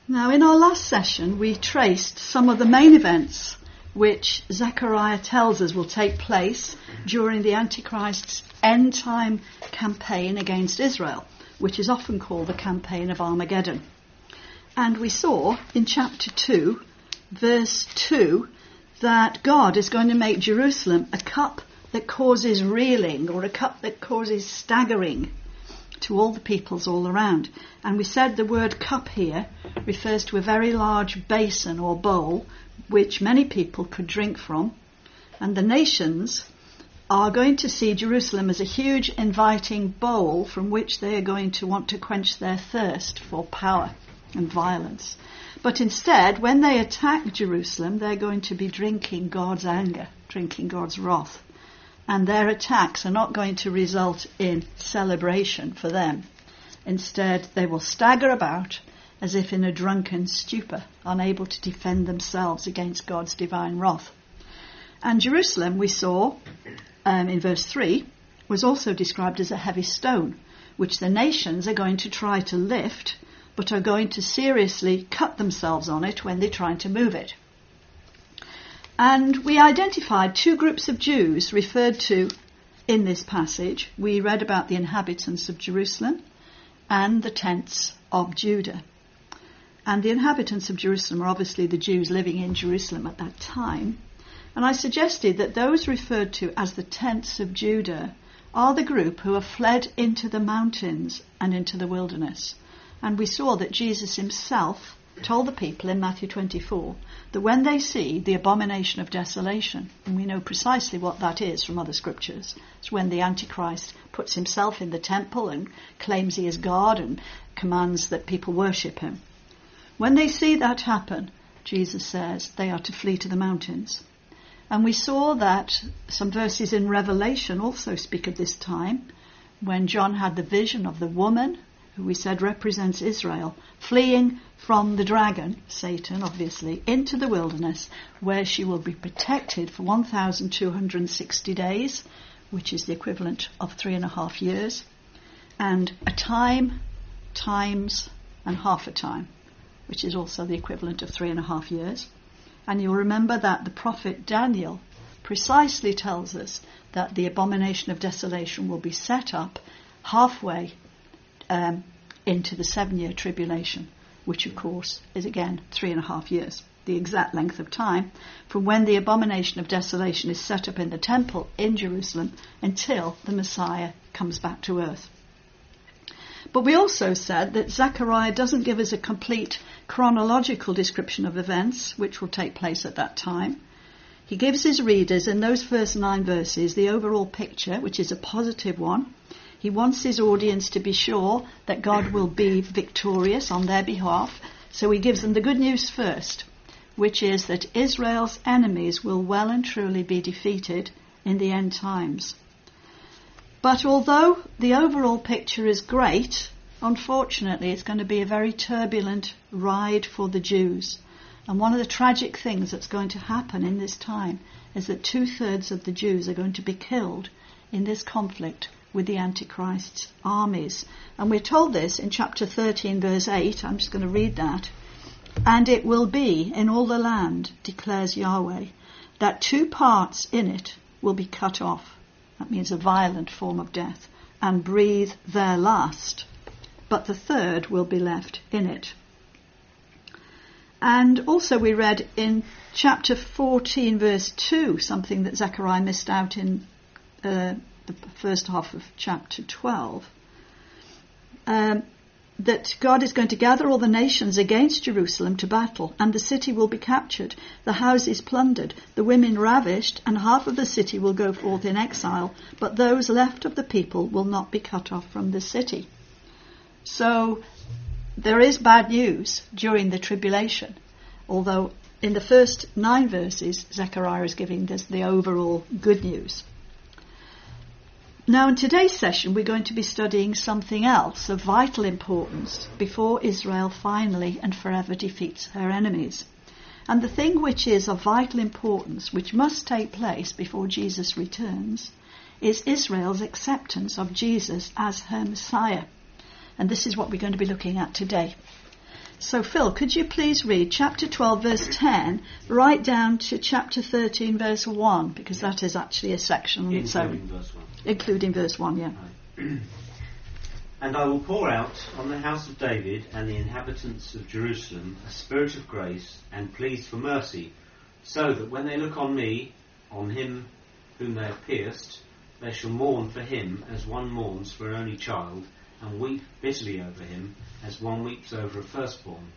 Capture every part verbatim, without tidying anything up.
Now, in our last session, we traced some of the main events which Zechariah tells us will take place during the Antichrist's end-time campaign against Israel, which is often called the campaign of Armageddon. And we saw in chapter two, verse two, that God is going to make Jerusalem a cup that causes reeling, or a cup that causes staggering to all the peoples all around. And we said the word cup here refers to a very large basin or bowl which many people could drink from. And the nations are going to see Jerusalem as a huge inviting bowl from which they are going to want to quench their thirst for power and violence. But instead, when they attack Jerusalem, they're going to be drinking God's anger, drinking God's wrath. And their attacks are not going to result in celebration for them. Instead, they will stagger about as if in a drunken stupor, unable to defend themselves against God's divine wrath. And Jerusalem, we saw um, in verse three, was also described as a heavy stone, which the nations are going to try to lift, but are going to seriously cut themselves on it when they're trying to move it. And we identified two groups of Jews referred to in this passage. We read about the inhabitants of Jerusalem and the tents of Judah. And the inhabitants of Jerusalem are obviously the Jews living in Jerusalem at that time. And I suggested that those referred to as the tents of Judah are the group who have fled into the mountains and into the wilderness. And we saw that Jesus himself told the people in Matthew twenty-four that when they see the abomination of desolation, and we know precisely what that is from other scriptures, it's when the Antichrist puts himself in the temple and claims he is God and commands that people worship him. When they see that happen, Jesus says they are to flee to the mountains. And we saw that some verses in Revelation also speak of this time, when John had the vision of the woman, who we said represents Israel, fleeing from the dragon, Satan obviously, into the wilderness, where she will be protected for one thousand two hundred sixty days, which is the equivalent of three and a half years, and a time, times, and half a time, which is also the equivalent of three and a half years. And you'll remember that the prophet Daniel precisely tells us that the abomination of desolation will be set up halfway um, into the seven-year tribulation, which of course is again three and a half years, the exact length of time from when the abomination of desolation is set up in the temple in Jerusalem until the Messiah comes back to earth. But we also said that Zechariah doesn't give us a complete chronological description of events which will take place at that time. He gives his readers in those first nine verses the overall picture, which is a positive one. He wants his audience to be sure that God will be victorious on their behalf, so he gives them the good news first, which is that Israel's enemies will well and truly be defeated in the end times. But although the overall picture is great, unfortunately it's going to be a very turbulent ride for the Jews. And one of the tragic things that's going to happen in this time is that two-thirds of the Jews are going to be killed in this conflict with the Antichrist's armies. And we're told this in chapter thirteen, verse eight. I'm just going to read that. And it will be in all the land, declares Yahweh, that two parts in it will be cut off. That means a violent form of death, and breathe their last, but the third will be left in it. And also we read in chapter fourteen, verse two, something that Zechariah missed out in uh, the first half of chapter twelve, um, that God is going to gather all the nations against Jerusalem to battle, and the city will be captured, the houses plundered, the women ravished, and half of the city will go forth in exile, but those left of the people will not be cut off from the city. So there is bad news during the tribulation, although in the first nine verses Zechariah is giving us the overall good news. Now in today's session we're going to be studying something else of vital importance before Israel finally and forever defeats her enemies. And the thing which is of vital importance, which must take place before Jesus returns, is Israel's acceptance of Jesus as her Messiah. And this is what we're going to be looking at today. So Phil, could you please read chapter twelve verse ten right down to chapter thirteen verse one, because that is actually a section on its own. Including verse one. Including verse one, yeah. Right. And I will pour out on the house of David and the inhabitants of Jerusalem a spirit of grace and pleas for mercy, so that when they look on me, on him whom they have pierced, they shall mourn for him as one mourns for an only child, and weep bitterly over him as one weeps over a firstborn.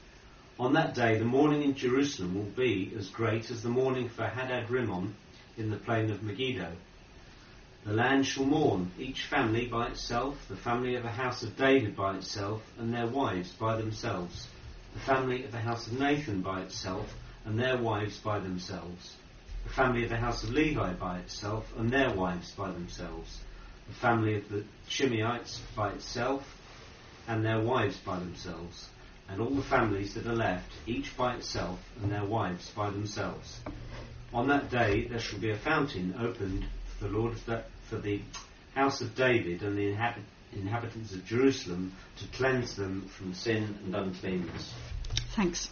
On that day the mourning in Jerusalem will be as great as the mourning for Hadad-Rimmon in the plain of Megiddo. The land shall mourn, each family by itself, the family of the house of David by itself, and their wives by themselves, the family of the house of Nathan by itself, and their wives by themselves, the family of the house of Levi by itself, and their wives by themselves, the family of the Shimeites by itself, and their wives by themselves, and all the families that are left, each by itself, and their wives by themselves. On that day there shall be a fountain opened for the Lord of the, for the house of David and the inhabit, inhabitants of Jerusalem, to cleanse them from sin and uncleanness. Thanks.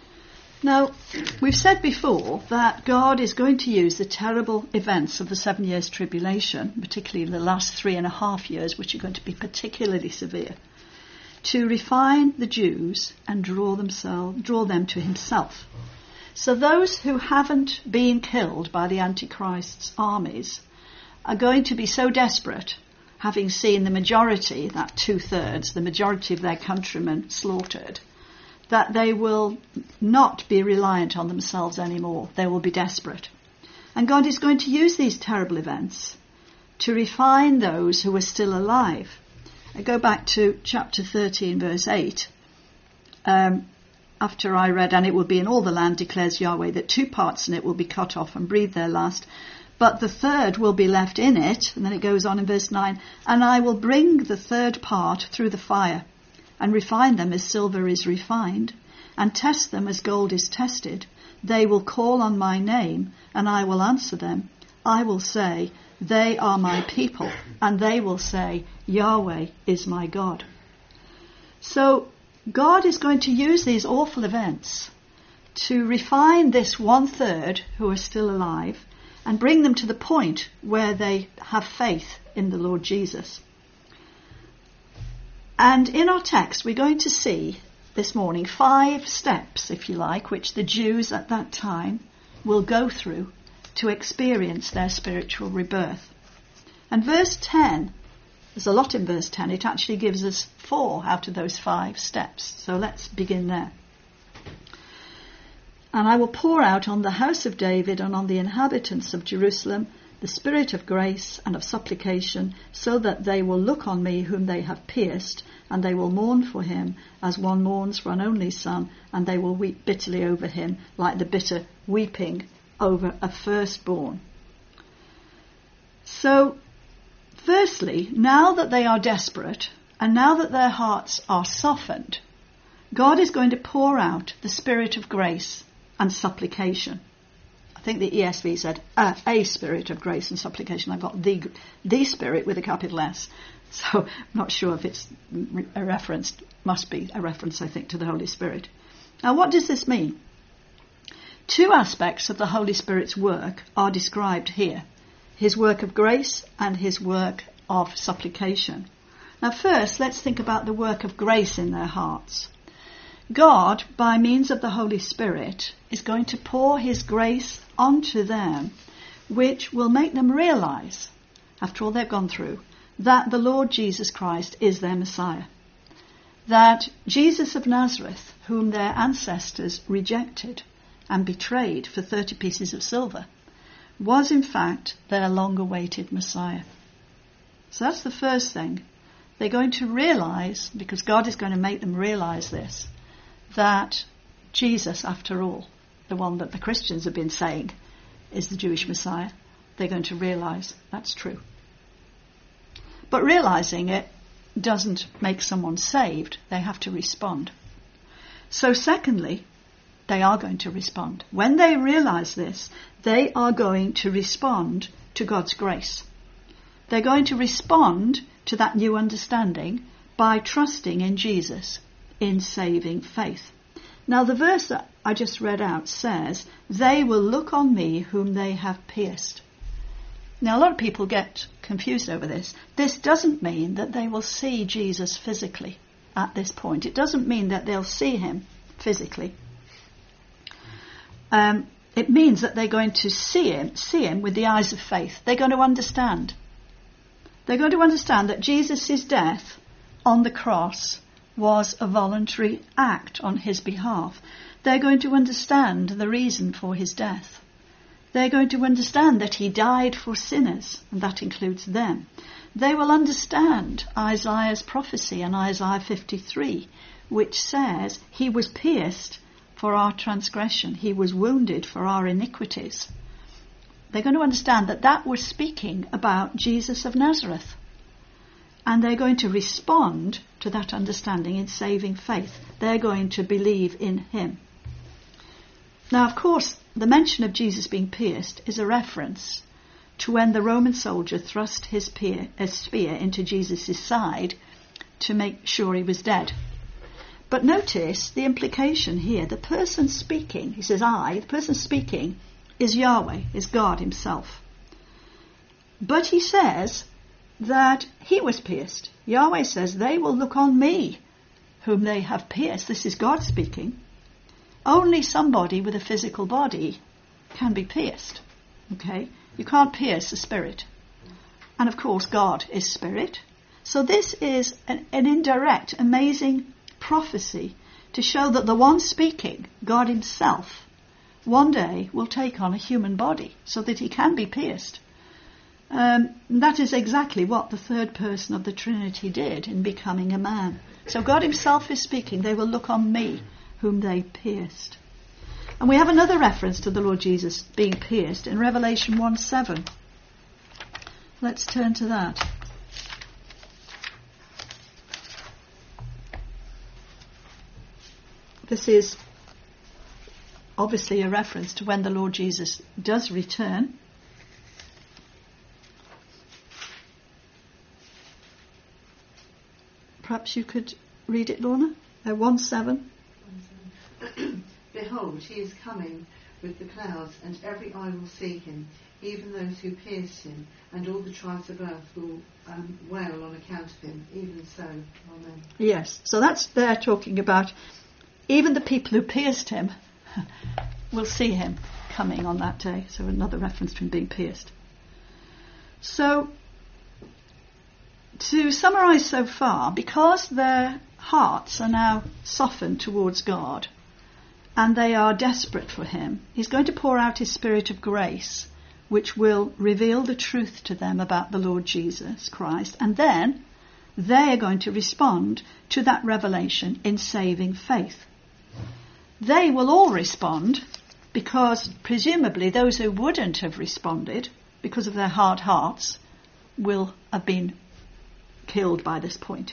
Now, we've said before that God is going to use the terrible events of the seven years tribulation, particularly the last three and a half years, which are going to be particularly severe, to refine the Jews and draw themselves, draw them to himself. So those who haven't been killed by the Antichrist's armies are going to be so desperate, having seen the majority, that two-thirds, the majority of their countrymen slaughtered, that they will not be reliant on themselves anymore. They will be desperate. And God is going to use these terrible events to refine those who are still alive. I go back to chapter thirteen, verse eight. Um, after I read, and it will be in all the land, declares Yahweh, that two parts in it will be cut off and breathe their last, but the third will be left in it. And then it goes on in verse nine, and I will bring the third part through the fire, and refine them as silver is refined, and test them as gold is tested. They will call on my name, and I will answer them. I will say, they are my people, and they will say, Yahweh is my God. So God is going to use these awful events to refine this one-third who are still alive and bring them to the point where they have faith in the Lord Jesus. And in our text, we're going to see this morning five steps, if you like, which the Jews at that time will go through to experience their spiritual rebirth. And verse ten, there's a lot in verse ten, it actually gives us four out of those five steps. So let's begin there. And I will pour out on the house of David and on the inhabitants of Jerusalem the spirit of grace and of supplication, so that they will look on me whom they have pierced, and they will mourn for him as one mourns for an only son, and they will weep bitterly over him like the bitter weeping over a firstborn. So, firstly, now that they are desperate, and now that their hearts are softened, God is going to pour out the spirit of grace and supplication. I think the E S V said uh, a spirit of grace and supplication. I've got the the spirit with a capital S. So I'm not sure if it's a reference, must be a reference, I think, to the Holy Spirit. Now, what does this mean? Two aspects of the Holy Spirit's work are described here. His work of grace and his work of supplication. Now, first, let's think about the work of grace in their hearts. God, by means of the Holy Spirit, is going to pour his grace onto them, which will make them realize, after all they've gone through, that the Lord Jesus Christ is their Messiah. That Jesus of Nazareth, whom their ancestors rejected and betrayed for thirty pieces of silver, was in fact their long-awaited Messiah. So that's the first thing. They're going to realize, because God is going to make them realize this, that Jesus, after all, the one that the Christians have been saying is the Jewish Messiah, they're going to realize that's true. But realizing it doesn't make someone saved. They have to respond. So secondly, they are going to respond. When they realize this, they are going to respond to God's grace. They're going to respond to that new understanding by trusting in Jesus, in saving faith. Now the verse that I just read out says, they will look on me whom they have pierced. Now a lot of people get confused over this. This doesn't mean that they will see Jesus physically at this point. It doesn't mean that they'll see him physically. Um, it means that they're going to see him, see him with the eyes of faith. They're going to understand. They're going to understand that Jesus' death on the cross was a voluntary act on his behalf. They're going to understand the reason for his death. They're going to understand that he died for sinners, and that includes them. They will understand Isaiah's prophecy in Isaiah fifty-three, which says he was pierced for our transgression, he was wounded for our iniquities. They're going to understand that that was speaking about Jesus of Nazareth. And they're going to respond to that understanding in saving faith. They're going to believe in him. Now, of course, the mention of Jesus being pierced is a reference to when the Roman soldier thrust his spear, his spear into Jesus' side to make sure he was dead. But notice the implication here. The person speaking, he says I, the person speaking is Yahweh, is God himself. But he says that he was pierced. Yahweh says, they will look on me whom they have pierced. This is God speaking. Only somebody with a physical body can be pierced. Okay? You can't pierce the spirit. And of course God is spirit. So this is an, an indirect, amazing prophecy to show that the one speaking, God himself, one day will take on a human body so that he can be pierced. Um, that is exactly what the third person of the Trinity did in becoming a man. So God himself is speaking, they will look on me whom they pierced. And we have another reference to the Lord Jesus being pierced in Revelation one seven. Let's turn to that. This is obviously a reference to when the Lord Jesus does return. Perhaps you could read it, Lorna? Uh, one seven. Behold, he is coming with the clouds, and every eye will see him, even those who pierced him, and all the tribes of earth will um, wail on account of him. Even so, amen. Yes, so that's there talking about even the people who pierced him will see him coming on that day. So another reference to him being pierced. So, to summarise so far, because their hearts are now softened towards God and they are desperate for him, he's going to pour out his Spirit of grace, which will reveal the truth to them about the Lord Jesus Christ, and then they are going to respond to that revelation in saving faith. They will all respond because presumably those who wouldn't have responded because of their hard hearts will have been killed by this point.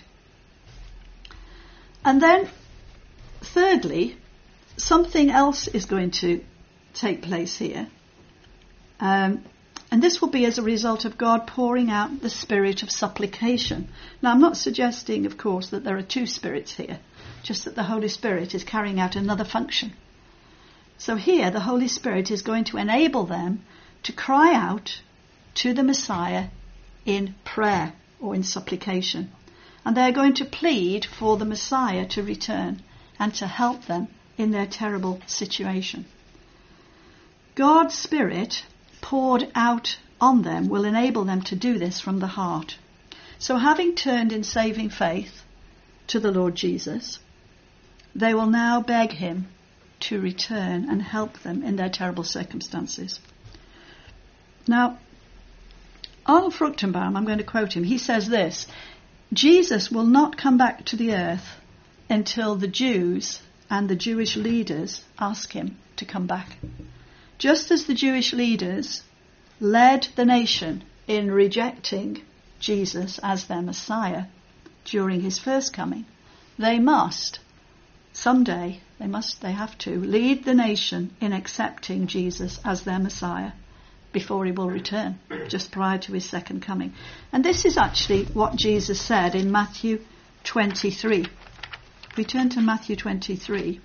And then, thirdly, something else is going to take place here. Um, and this will be as a result of God pouring out the spirit of supplication. Now, I'm not suggesting, of course, that there are two spirits here, just that the Holy Spirit is carrying out another function. So here, the Holy Spirit is going to enable them to cry out to the Messiah in prayer or in supplication. And they're going to plead for the Messiah to return and to help them in their terrible situation. God's Spirit poured out on them will enable them to do this from the heart. So having turned in saving faith to the Lord Jesus, they will now beg him to return and help them in their terrible circumstances. Now, Arnold Fruchtenbaum, I'm going to quote him, he says this: Jesus will not come back to the earth until the Jews and the Jewish leaders ask him to come back. Just as the Jewish leaders led the nation in rejecting Jesus as their Messiah during his first coming, they must someday, they must, they have to lead the nation in accepting Jesus as their Messiah before he will return, just prior to his second coming. And this is actually what Jesus said in Matthew twenty-three. We turn to Matthew twenty-three.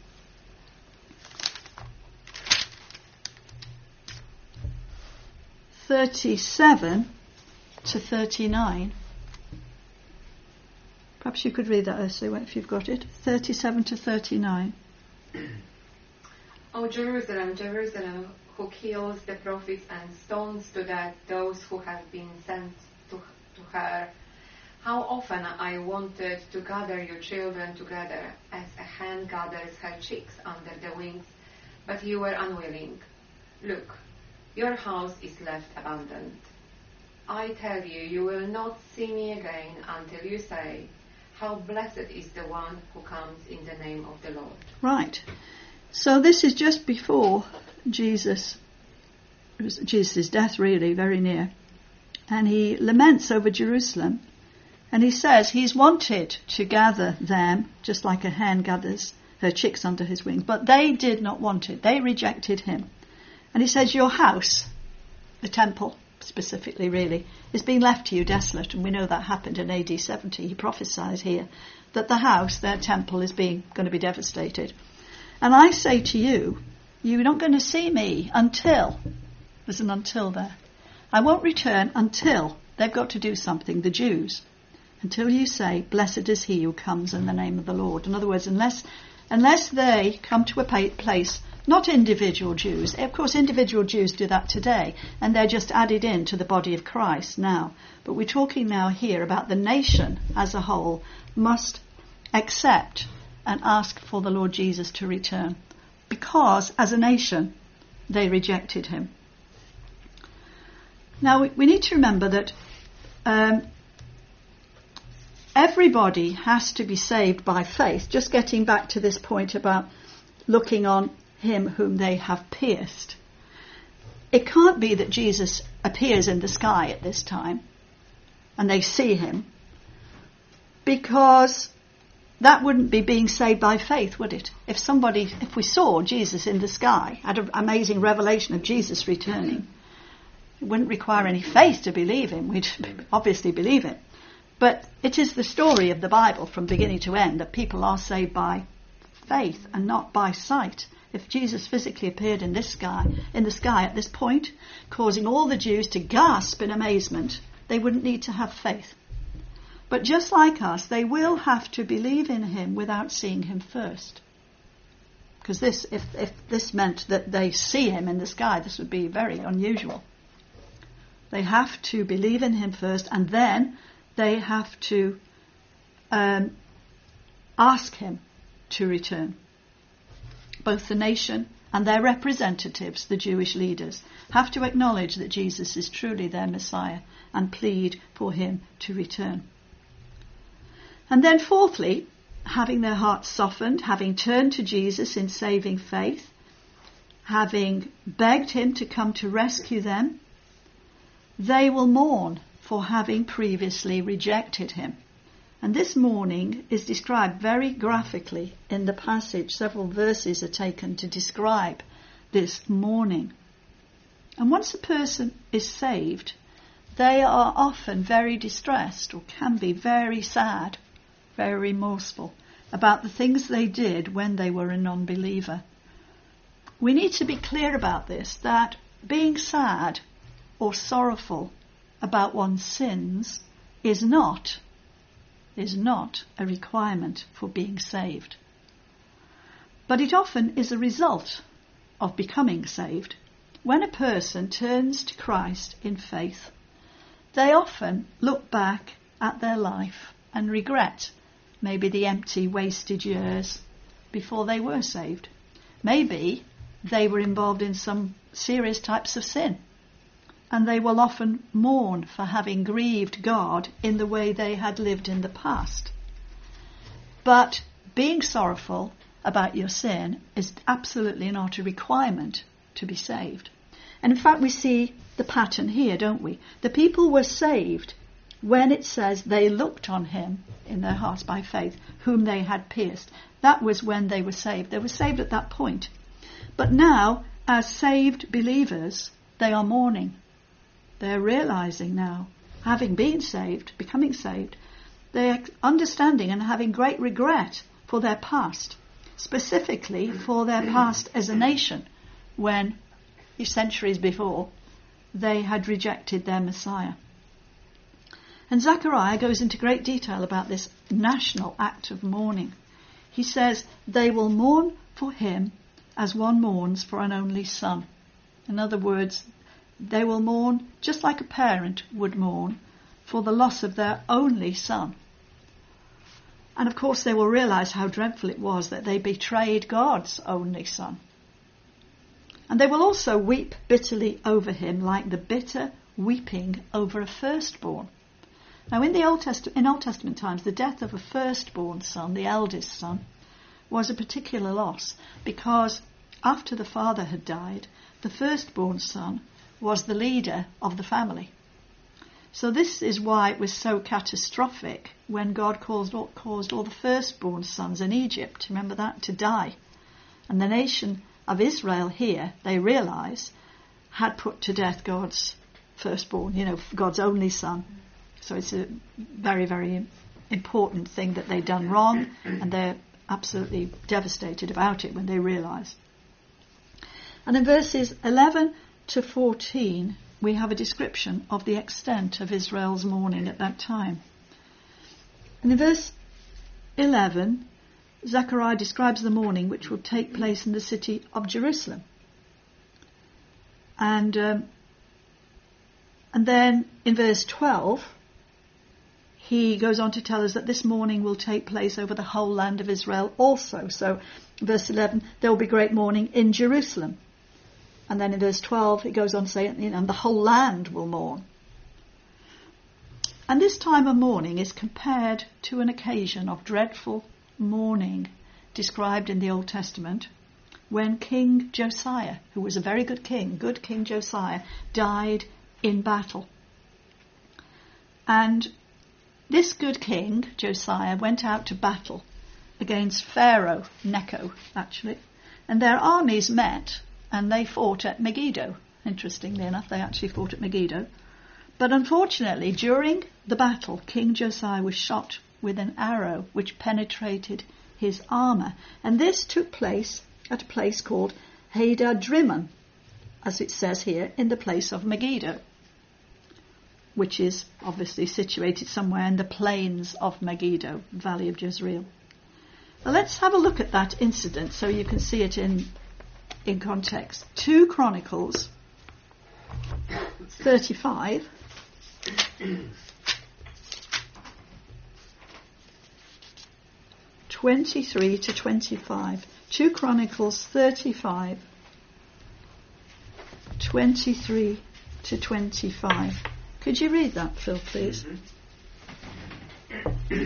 thirty-seven to thirty-nine. Perhaps you could read that, Ursula, if you've got it. thirty-seven to thirty-nine. O Jerusalem, Jerusalem, who kills the prophets and stones to death those who have been sent to, to her. How often I wanted to gather your children together as a hen gathers her chicks under the wings, but you were unwilling. Look, your house is left abandoned. I tell you, you will not see me again until you say, how blessed is the one who comes in the name of the Lord. Right. So this is just before Jesus, it was Jesus' death really, very near. And he laments over Jerusalem. And he says he's wanted to gather them, just like a hen gathers her chicks under his wings. But they did not want it. They rejected him. And he says, your house, the temple specifically really, is being left to you desolate. And we know that happened in A D seventy. He prophesied here that the house, their temple, is being going to be devastated. And I say to you, you're not going to see me until, there's an until there. I won't return until they've got to do something, the Jews. Until you say, blessed is he who comes in the name of the Lord. In other words, unless unless they come to a place, not individual Jews. Of course, individual Jews do that today, and they're just added in to the body of Christ now. But we're talking now here about the nation as a whole must accept and ask for the Lord Jesus to return, because as a nation they rejected him. Now we, we need to remember that um, everybody has to be saved by faith. Just getting back to this point about looking on him whom they have pierced. It can't be that Jesus appears in the sky at this time and they see him, because that wouldn't be being saved by faith, would it? If somebody, if we saw Jesus in the sky, had an amazing revelation of Jesus returning, it wouldn't require any faith to believe him. We'd obviously believe him. But it is the story of the Bible from beginning to end that people are saved by faith and not by sight. If Jesus physically appeared in this sky, in the sky at this point, causing all the Jews to gasp in amazement, they wouldn't need to have faith. But just like us, they will have to believe in him without seeing him first. Because this, if, if this meant that they see him in the sky, this would be very unusual. They have to believe in him first, and then they have to um, ask him to return. Both the nation and their representatives, the Jewish leaders, have to acknowledge that Jesus is truly their Messiah and plead for him to return. And then fourthly, having their hearts softened, having turned to Jesus in saving faith, having begged him to come to rescue them, they will mourn for having previously rejected him. And this mourning is described very graphically in the passage. Several verses are taken to describe this mourning. And once a person is saved, they are often very distressed, or can be very sad, very remorseful about the things they did when they were a non-believer. We need to be clear about this, that being sad or sorrowful about one's sins is not, is not a requirement for being saved. But it often is a result of becoming saved. When a person turns to Christ in faith, they often look back at their life and regret maybe the empty, wasted years before they were saved. Maybe they were involved in some serious types of sin, and they will often mourn for having grieved God in the way they had lived in the past. But being sorrowful about your sin is absolutely not a requirement to be saved. And in fact, we see the pattern here, don't we? The people were saved when it says they looked on him in their hearts by faith, whom they had pierced. That was when they were saved. They were saved at that point. But now, as saved believers, they are mourning. They're realizing now, having been saved, becoming saved, they're understanding and having great regret for their past, specifically for their past as a nation, when centuries before they had rejected their Messiah. And Zechariah goes into great detail about this national act of mourning. He says, they will mourn for him as one mourns for an only son. In other words, they will mourn just like a parent would mourn for the loss of their only son. And of course they will realise how dreadful it was that they betrayed God's only son. And they will also weep bitterly over him like the bitter weeping over a firstborn. Now in the Old Testament, in Old Testament times, the death of a firstborn son, the eldest son, was a particular loss, because after the father had died, the firstborn son was the leader of the family. So this is why it was so catastrophic when God caused all, caused all the firstborn sons in Egypt, remember that, to die. And the nation of Israel here, they realise, had put to death God's firstborn, you know, God's only son. So it's a very, very important thing that they've done wrong, and they're absolutely devastated about it when they realise. And in verses eleven to fourteen, we have a description of the extent of Israel's mourning at that time. And in verse eleven, Zechariah describes the mourning which will take place in the city of Jerusalem. And um, and then in verse twelve, he goes on to tell us that this mourning will take place over the whole land of Israel also. So verse eleven, there will be great mourning in Jerusalem. And then in verse twelve, it goes on to say, you know, and the whole land will mourn. And this time of mourning is compared to an occasion of dreadful mourning described in the Old Testament when King Josiah, who was a very good king, good King Josiah, died in battle. And this good king, Josiah, went out to battle against Pharaoh Necho, actually, and their armies met and they fought at Megiddo. Interestingly enough, they actually fought at Megiddo. But unfortunately, during the battle, King Josiah was shot with an arrow which penetrated his armour. And this took place at a place called Hadadrimmon, as it says here, in the place of Megiddo, which is obviously situated somewhere in the plains of Megiddo, Valley of Jezreel. Now let's have a look at that incident so you can see it in, in context. two Chronicles thirty-five. twenty-three to twenty-five. two Chronicles thirty-five, twenty-three to twenty-five. Could you read that, Phil, please? Mm-hmm.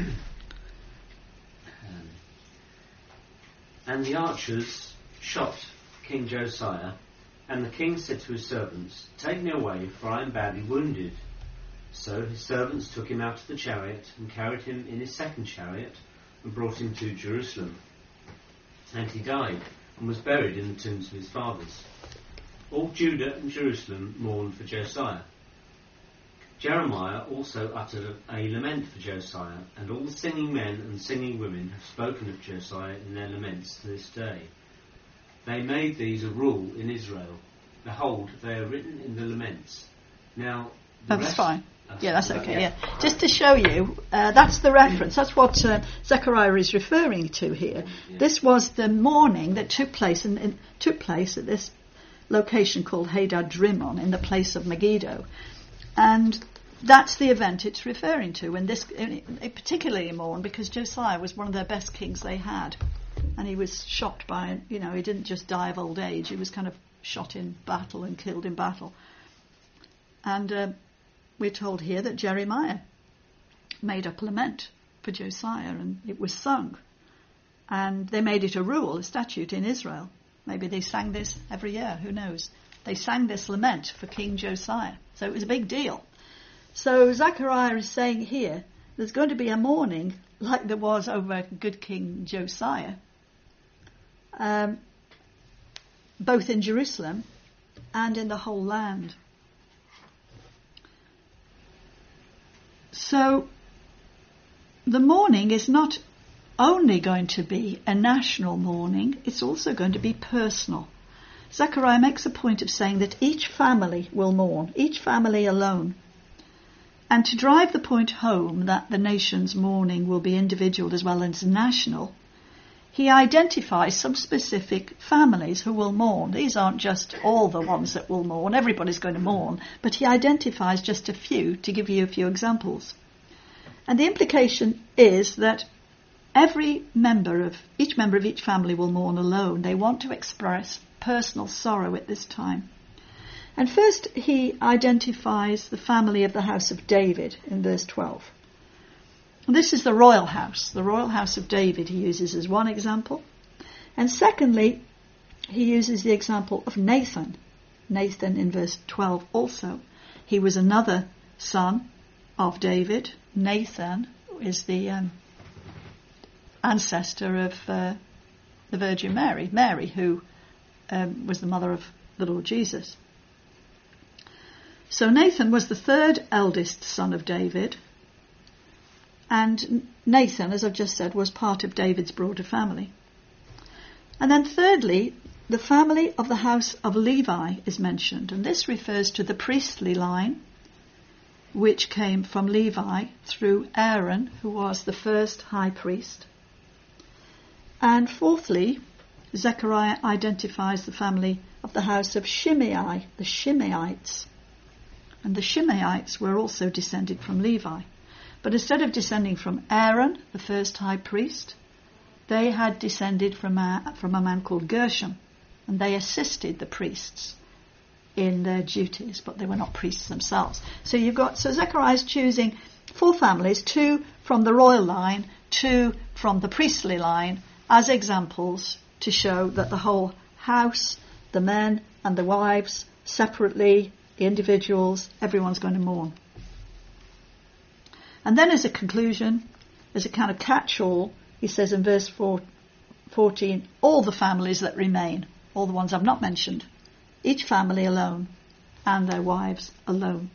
um, and the archers shot King Josiah, and the king said to his servants, "Take me away, for I am badly wounded." So his servants took him out of the chariot and carried him in his second chariot and brought him to Jerusalem. And he died and was buried in the tombs of his fathers. All Judah and Jerusalem mourned for Josiah. Jeremiah also uttered a lament for Josiah, and all the singing men and singing women have spoken of Josiah in their laments to this day. They made these a rule in Israel. Behold, they are written in the laments. Now, the That's rest, fine. That's Yeah, that's fine. okay. Yeah, just to show you, uh, that's the reference. That's what uh, Zechariah is referring to here. Yeah. This was the mourning that took place in, in, took place at this location called Hadadrimmon in the place of Megiddo, and that's the event it's referring to. And this, it particularly mourned because Josiah was one of their best kings they had, and he was shot by, you know, he didn't just die of old age. He was kind of shot in battle and killed in battle. And uh, we're told here that Jeremiah made up a lament for Josiah, and it was sung. And they made it a rule, a statute in Israel. Maybe they sang this every year, who knows. They sang this lament for King Josiah. So it was a big deal. So Zechariah is saying here, there's going to be a mourning like there was over good King Josiah, um, both in Jerusalem and in the whole land. So the mourning is not only going to be a national mourning, it's also going to be personal. Zechariah makes a point of saying that each family will mourn, each family alone. And to drive the point home that the nation's mourning will be individual as well as national, he identifies some specific families who will mourn. These aren't just all the ones that will mourn, everybody's going to mourn, but he identifies just a few to give you a few examples. And the implication is that every member of, each member of each family will mourn alone. They want to express personal sorrow at this time. And first he identifies the family of the house of David in verse twelve. This is the royal house, the royal house of David he uses as one example. And secondly, he uses the example of Nathan. Nathan in verse twelve also. He was another son of David. Nathan is the um, ancestor of uh, the Virgin Mary, Mary who um, was the mother of the Lord Jesus. So Nathan was the third eldest son of David, and Nathan, as I've just said, was part of David's broader family. And then thirdly, the family of the house of Levi is mentioned, and this refers to the priestly line which came from Levi through Aaron, who was the first high priest. And fourthly, Zechariah identifies the family of the house of Shimei, the Shimeites. And the Shimeites were also descended from Levi. But instead of descending from Aaron, the first high priest, they had descended from a, from a man called Gershom. And they assisted the priests in their duties, but they were not priests themselves. So you've got, so Zechariah is choosing four families, two from the royal line, two from the priestly line, as examples to show that the whole house, the men and the wives, separately, the individuals, everyone's going to mourn. And then as a conclusion, as a kind of catch-all, he says in verse four, fourteen, all the families that remain, all the ones I've not mentioned, each family alone and their wives alone.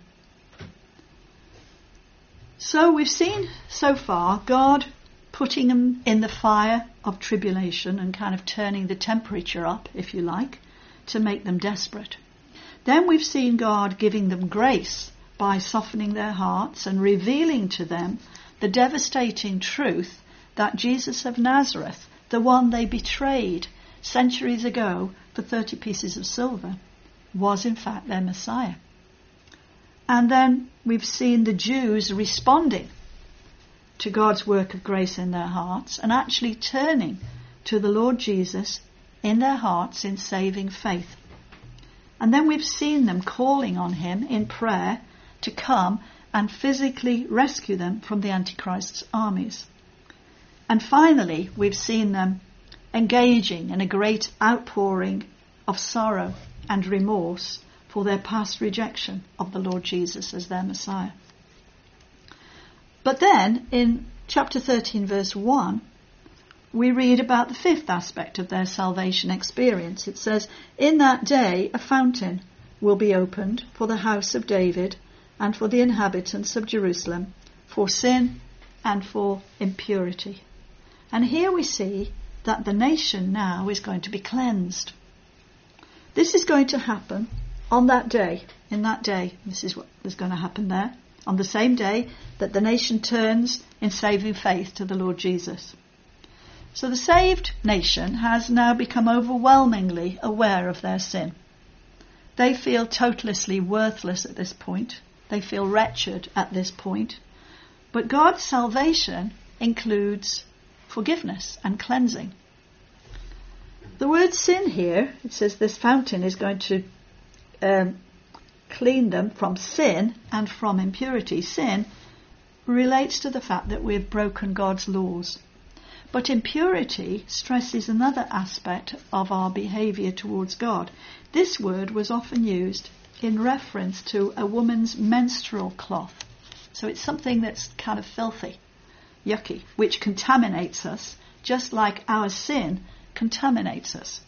So we've seen so far God putting them in the fire of tribulation and kind of turning the temperature up, if you like, to make them desperate. Then we've seen God giving them grace by softening their hearts and revealing to them the devastating truth that Jesus of Nazareth, the one they betrayed centuries ago for thirty pieces of silver, was in fact their Messiah. And then we've seen the Jews responding to God's work of grace in their hearts and actually turning to the Lord Jesus in their hearts in saving faith. And then we've seen them calling on him in prayer to come and physically rescue them from the Antichrist's armies. And finally, we've seen them engaging in a great outpouring of sorrow and remorse for their past rejection of the Lord Jesus as their Messiah. But then, in chapter thirteen, verse one, we read about the fifth aspect of their salvation experience. It says, in that day a fountain will be opened for the house of David and for the inhabitants of Jerusalem, for sin and for impurity. And here we see that the nation now is going to be cleansed. This is going to happen on that day. In that day, this is what is going to happen there. On the same day that the nation turns in saving faith to the Lord Jesus. So the saved nation has now become overwhelmingly aware of their sin. They feel totally worthless at this point. They feel wretched at this point. But God's salvation includes forgiveness and cleansing. The word sin here, it says this fountain is going to um, clean them from sin and from impurity. Sin relates to the fact that we've broken God's laws. But impurity stresses another aspect of our behaviour towards God. This word was often used in reference to a woman's menstrual cloth. So it's something that's kind of filthy, yucky, which contaminates us, just like our sin contaminates us.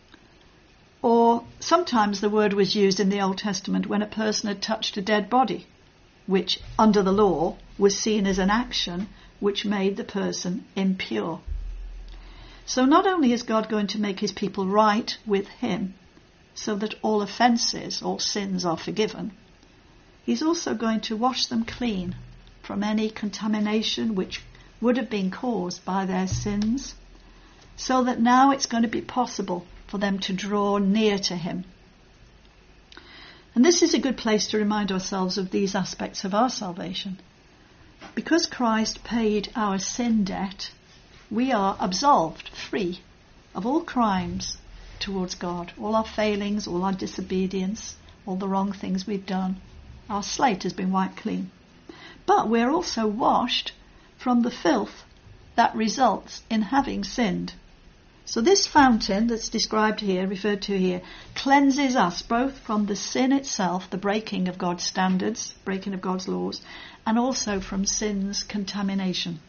Or sometimes the word was used in the Old Testament when a person had touched a dead body, which under the law was seen as an action which made the person impure. So not only is God going to make his people right with him, so that all offences, all sins are forgiven, he's also going to wash them clean from any contamination which would have been caused by their sins, so that now it's going to be possible for them to draw near to him. And this is a good place to remind ourselves of these aspects of our salvation. Because Christ paid our sin debt, we are absolved, free of all crimes towards God, all our failings, all our disobedience, all the wrong things we've done. Our slate has been wiped clean. But we're also washed from the filth that results in having sinned. So this fountain that's described here, referred to here, cleanses us both from the sin itself, the breaking of God's standards, breaking of God's laws, and also from sin's contamination.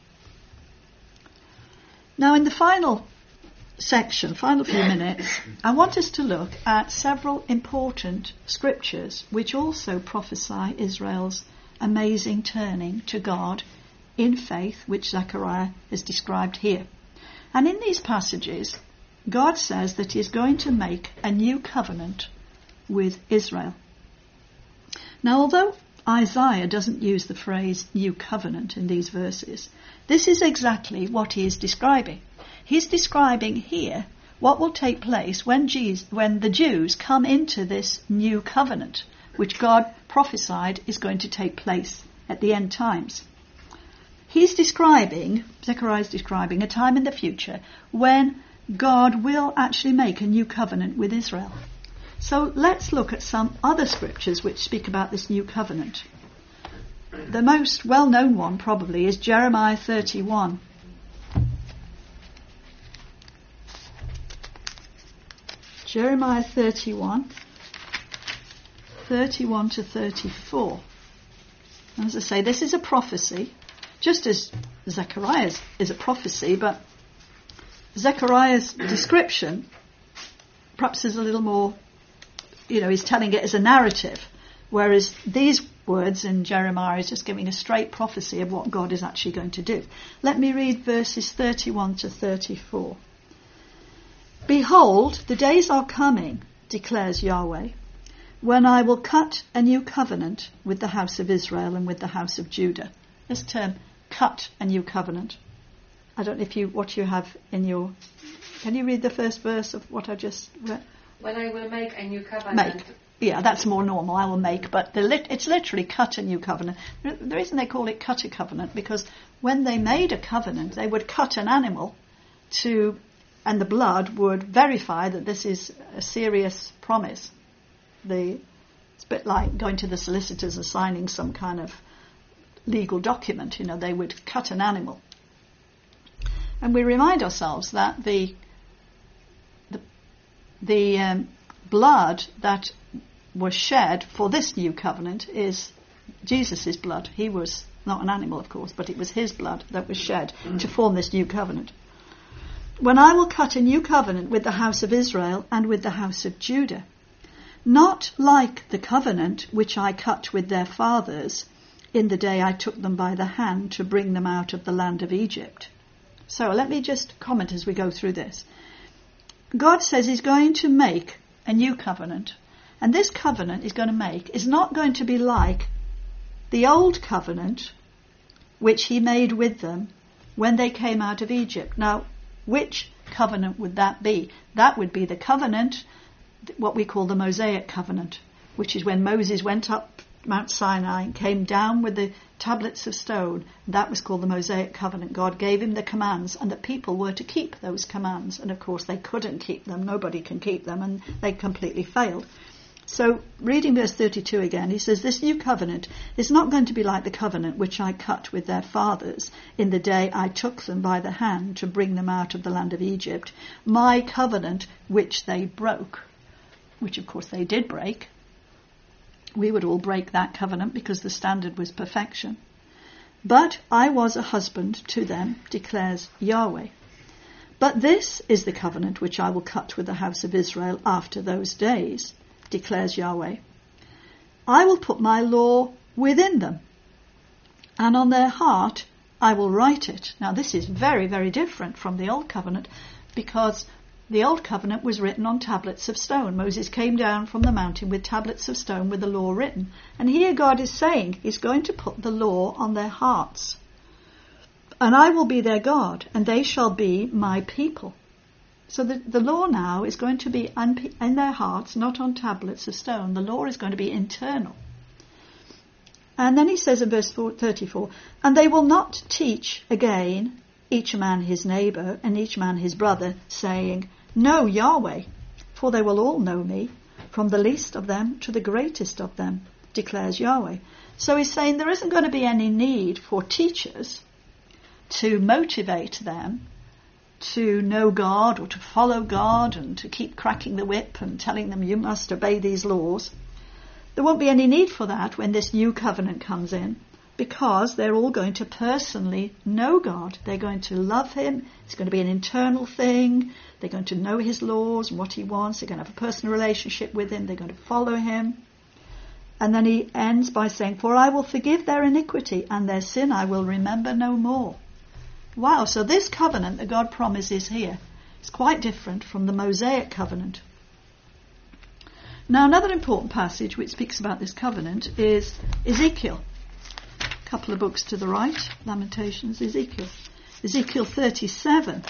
Now in the final section, final few minutes, I want us to look at several important scriptures which also prophesy Israel's amazing turning to God in faith, which Zechariah has described here. And in these passages, God says that he is going to make a new covenant with Israel. Now, although Isaiah doesn't use the phrase new covenant in these verses, this is exactly what he is describing. He's describing here what will take place when, Jesus, when the Jews come into this new covenant, which God prophesied is going to take place at the end times. He's describing, Zechariah is describing a time in the future when God will actually make a new covenant with Israel. So let's look at some other scriptures which speak about this new covenant. The most well-known one probably is Jeremiah thirty-one. Jeremiah thirty-one, thirty-one to thirty-four. And as I say, this is a prophecy, just as Zechariah's is a prophecy, but Zechariah's description perhaps is a little more, you know, he's telling it as a narrative, whereas these words in Jeremiah is just giving a straight prophecy of what God is actually going to do. Let me read verses thirty-one to thirty-four. Behold, the days are coming, declares Yahweh, when I will cut a new covenant with the house of Israel and with the house of Judah. This term, cut a new covenant. I don't know if you what you have in your... Can you read the first verse of what I just read? When I will make a new covenant. Make. Yeah, that's more normal. I will make, but the lit- it's literally cut a new covenant. The reason they call it cut a covenant, because when they made a covenant, they would cut an animal to... and the blood would verify that this is a serious promise. The, it's a bit like going to the solicitors and signing some kind of legal document. You know, they would cut an animal. And we remind ourselves that the the, the um, blood that was shed for this new covenant is Jesus' blood. He was not an animal, of course, but it was his blood that was shed to form this new covenant. When I will cut a new covenant with the house of Israel and with the house of Judah, not like the covenant which I cut with their fathers in the day I took them by the hand to bring them out of the land of Egypt. So let me just comment as we go through this. God says he's going to make a new covenant, and this covenant he's going to make is not going to be like the old covenant which he made with them when they came out of Egypt. Now, which covenant would that be? That would be the covenant, what we call the Mosaic covenant, which is when Moses went up Mount Sinai and came down with the tablets of stone. That was called the Mosaic covenant. God gave him the commands, and the people were to keep those commands. And of course they couldn't keep them. Nobody can keep them, and they completely failed. So, reading verse thirty-two again, he says, this new covenant is not going to be like the covenant which I cut with their fathers in the day I took them by the hand to bring them out of the land of Egypt, my covenant which they broke, which of course they did break. We would all break that covenant because the standard was perfection. But I was a husband to them, declares Yahweh. But this is the covenant which I will cut with the house of Israel after those days, declares Yahweh. I will put my law within them, and on their heart I will write it. Now this is very, very different from the Old Covenant, because the Old Covenant was written on tablets of stone. Moses came down from the mountain with tablets of stone with the law written. And here God is saying he's going to put the law on their hearts. And I will be their God, and they shall be my people. So the, the law now is going to be un- in their hearts, not on tablets of stone. The law is going to be internal. And then he says in verse thirty-four, and they will not teach again each man his neighbour and each man his brother, saying, know Yahweh, for they will all know me, from the least of them to the greatest of them, declares Yahweh. So he's saying there isn't going to be any need for teachers to motivate them to know God or to follow God and to keep cracking the whip and telling them you must obey these laws. There won't be any need for that when this new covenant comes in, because they're all going to personally know God. They're going to love him. It's going to be an internal thing. They're going to know his laws and what he wants. They're going to have a personal relationship with him. They're going to follow him. And then he ends by saying, for I will forgive their iniquity, and their sin I will remember no more. Wow, so this covenant that God promises here is quite different from the Mosaic covenant. Now, another important passage which speaks about this covenant is Ezekiel. A couple of books to the right, Lamentations, Ezekiel. Ezekiel thirty-seven.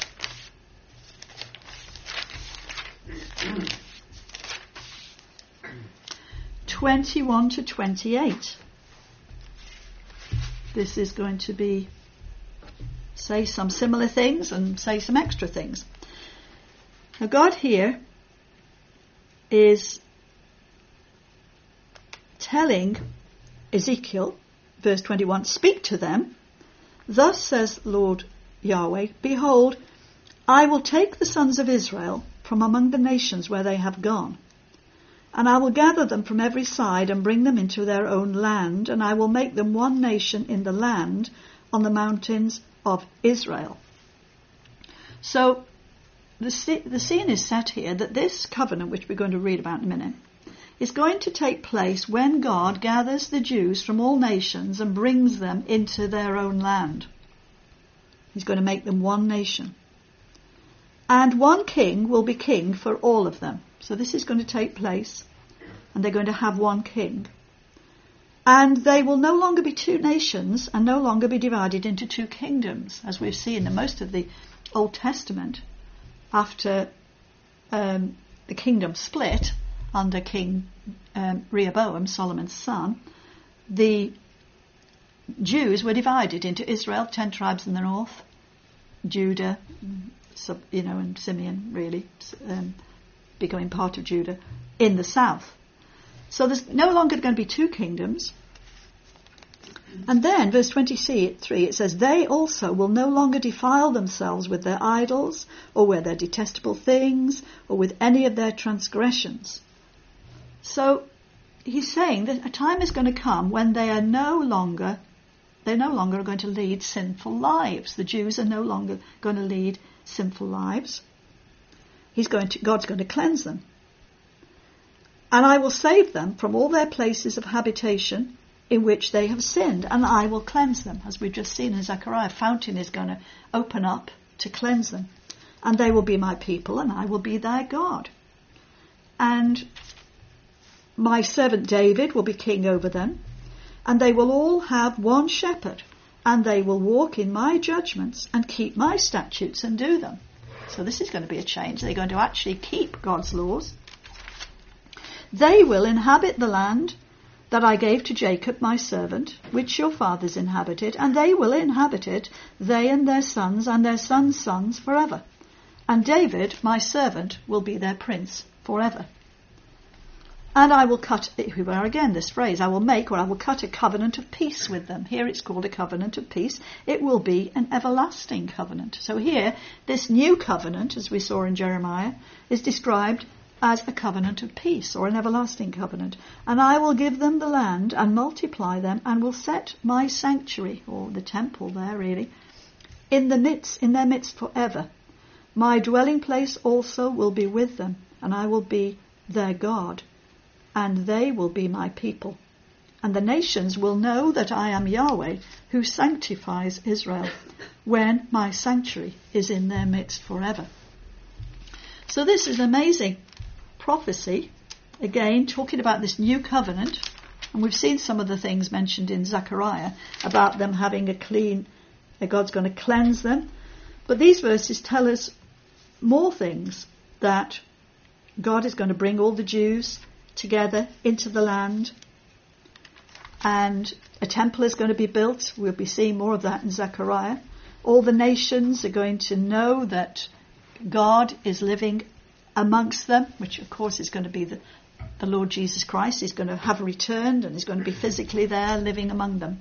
twenty-one to twenty-eight. This is going to be say some similar things and say some extra things. Now God here is telling Ezekiel, verse twenty-one, speak to them. Thus says Lord Yahweh, behold, I will take the sons of Israel from among the nations where they have gone, and I will gather them from every side and bring them into their own land, and I will make them one nation in the land on the mountains of Israel. So the, the scene is set here that this covenant, which we're going to read about in a minute, is going to take place when God gathers the Jews from all nations and brings them into their own land. He's going to make them one nation. And one king will be king for all of them. So this is going to take place, and they're going to have one king. And they will no longer be two nations and no longer be divided into two kingdoms, as we've seen in most of the Old Testament. After um, the kingdom split under King um, Rehoboam, Solomon's son, the Jews were divided into Israel, ten tribes in the north, Judah, sub, you know, and Simeon really um, becoming part of Judah in the south. So there's no longer going to be two kingdoms. And then, verse twenty-three, it says, they also will no longer defile themselves with their idols, or with their detestable things, or with any of their transgressions. So he's saying that a time is going to come when they are no longer, they're no longer going to lead sinful lives. The Jews are no longer going to lead sinful lives. He's going to, God's going to cleanse them. And I will save them from all their places of habitation in which they have sinned, and I will cleanse them. As we've just seen in Zechariah, a fountain is going to open up to cleanse them. And they will be my people, and I will be their God. And my servant David will be king over them, and they will all have one shepherd, and they will walk in my judgments and keep my statutes and do them. So this is going to be a change. They're going to actually keep God's laws. They will inhabit the land that I gave to Jacob my servant, which your fathers inhabited, and they will inhabit it, they and their sons and their sons' sons forever. And David, my servant, will be their prince forever. And I will cut, here we are again, this phrase, I will make, or I will cut a covenant of peace with them. Here it's called a covenant of peace. It will be an everlasting covenant. So here, this new covenant, as we saw in Jeremiah, is described as a covenant of peace, or an everlasting covenant. And I will give them the land and multiply them, and will set my sanctuary, or the temple there really, in the midst, in their midst forever. My dwelling place also will be with them, and I will be their God, and they will be my people. And the nations will know that I am Yahweh, who sanctifies Israel, when my sanctuary is in their midst forever. So this is amazing prophecy, again talking about this new covenant, and we've seen some of the things mentioned in Zechariah about them having a clean, that God's going to cleanse them. But these verses tell us more things, that God is going to bring all the Jews together into the land, and a temple is going to be built. We'll be seeing more of that in Zechariah. All the nations are going to know that God is living amongst them, which of course is going to be the, the Lord Jesus Christ. He's going to have returned and he's going to be physically there living among them.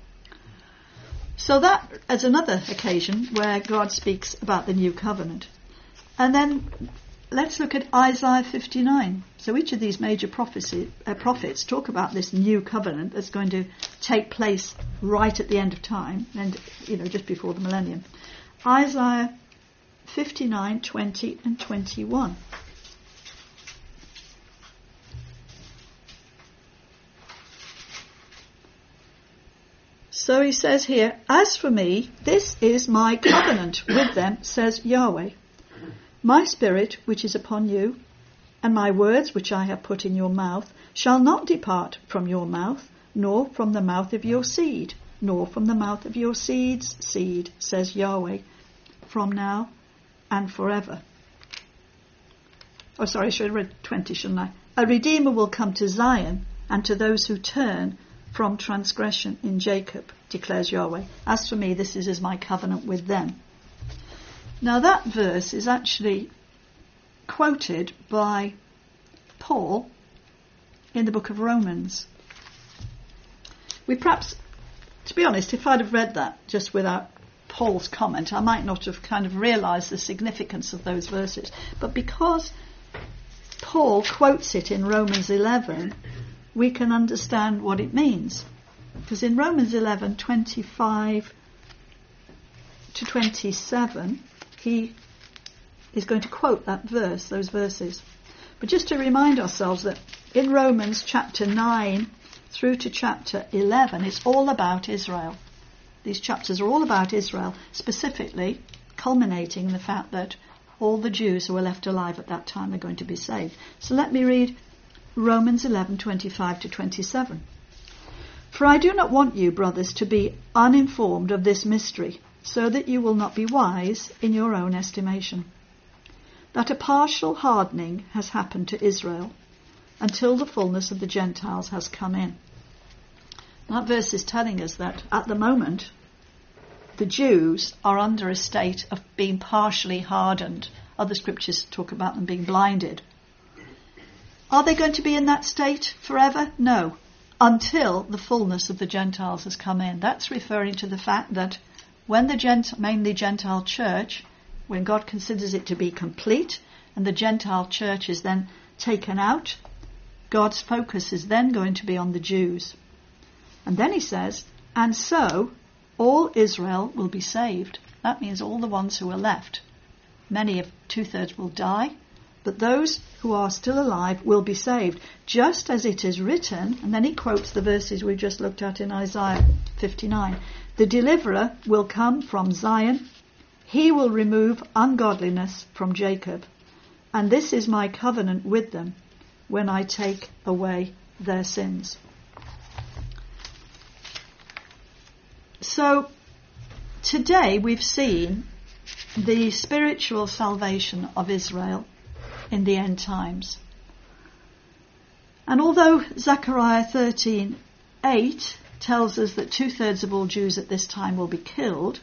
So that is another occasion where God speaks about the new covenant. And then let's look at Isaiah fifty-nine. So each of these major prophecy, uh, prophets talk about this new covenant that's going to take place right at the end of time, and you know, just before the millennium. Isaiah fifty-nine, twenty and twenty-one. So he says here, "As for me, this is my covenant with them, says Yahweh. My spirit which is upon you, and my words which I have put in your mouth, shall not depart from your mouth, nor from the mouth of your seed, nor from the mouth of your seed's seed, says Yahweh, from now and forever." Oh, sorry, I should have read twenty, shouldn't I? "A Redeemer will come to Zion, and to those who turn from transgression in Jacob, declares Yahweh. As for me, this is my covenant with them." Now that verse is actually quoted by Paul in the book of Romans. We perhaps, to be honest, if I'd have read that just without Paul's comment, I might not have kind of realised the significance of those verses. But because Paul quotes it in Romans eleven, we can understand what it means. Because in Romans eleven, twenty-five to twenty-seven, he is going to quote that verse, those verses. But just to remind ourselves that in Romans chapter nine through to chapter eleven, it's all about Israel. These chapters are all about Israel, specifically culminating in the fact that all the Jews who were left alive at that time are going to be saved. So let me read Romans eleven, twenty-five to twenty-seven. "For I do not want you, brothers, to be uninformed of this mystery, so that you will not be wise in your own estimation, that a partial hardening has happened to Israel, until the fullness of the Gentiles has come in." That verse is telling us that at the moment, the Jews are under a state of being partially hardened. Other scriptures talk about them being blinded. Are they going to be in that state forever? No. Until the fullness of the Gentiles has come in. That's referring to the fact that when the Gent- mainly Gentile church, when God considers it to be complete, and the Gentile church is then taken out, God's focus is then going to be on the Jews. And then he says, "And so all Israel will be saved." That means all the ones who are left. Many of two-thirds will die, but those who are still alive will be saved, just as it is written. And then he quotes the verses we just looked at in Isaiah fifty-nine. "The deliverer will come from Zion. He will remove ungodliness from Jacob. And this is my covenant with them when I take away their sins." So today we've seen the spiritual salvation of Israel in the end times. And although Zechariah thirteen eight tells us that two-thirds of all Jews at this time will be killed,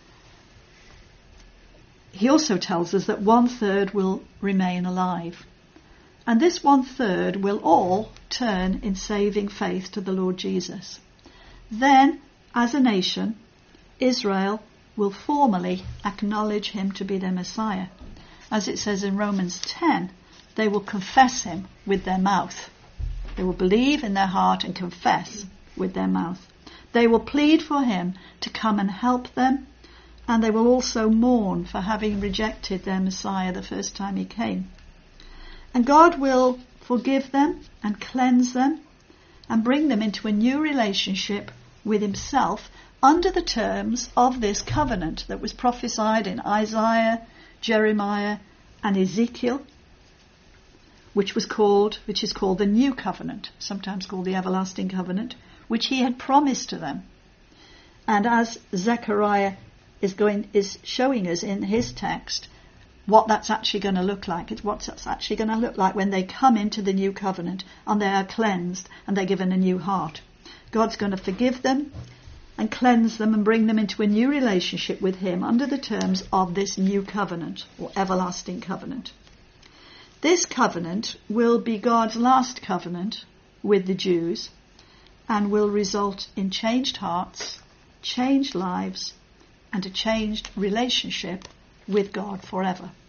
he also tells us that one-third will remain alive. And this one-third will all turn in saving faith to the Lord Jesus. Then, as a nation, Israel will formally acknowledge him to be their Messiah. As it says in Romans ten, they will confess him with their mouth. They will believe in their heart and confess with their mouth. They will plead for him to come and help them, and they will also mourn for having rejected their Messiah the first time he came. And God will forgive them and cleanse them and bring them into a new relationship with himself under the terms of this covenant that was prophesied in Isaiah, Jeremiah and Ezekiel, which was called, which is called the New Covenant, sometimes called the Everlasting Covenant, which he had promised to them. And as Zechariah is going, is showing us in his text, what that's actually going to look like. It's what it's actually going to look like when they come into the new covenant and they are cleansed and they're given a new heart. God's going to forgive them and cleanse them and bring them into a new relationship with him under the terms of this new covenant or everlasting covenant. This covenant will be God's last covenant with the Jews and will result in changed hearts, changed lives, and a changed relationship with God forever.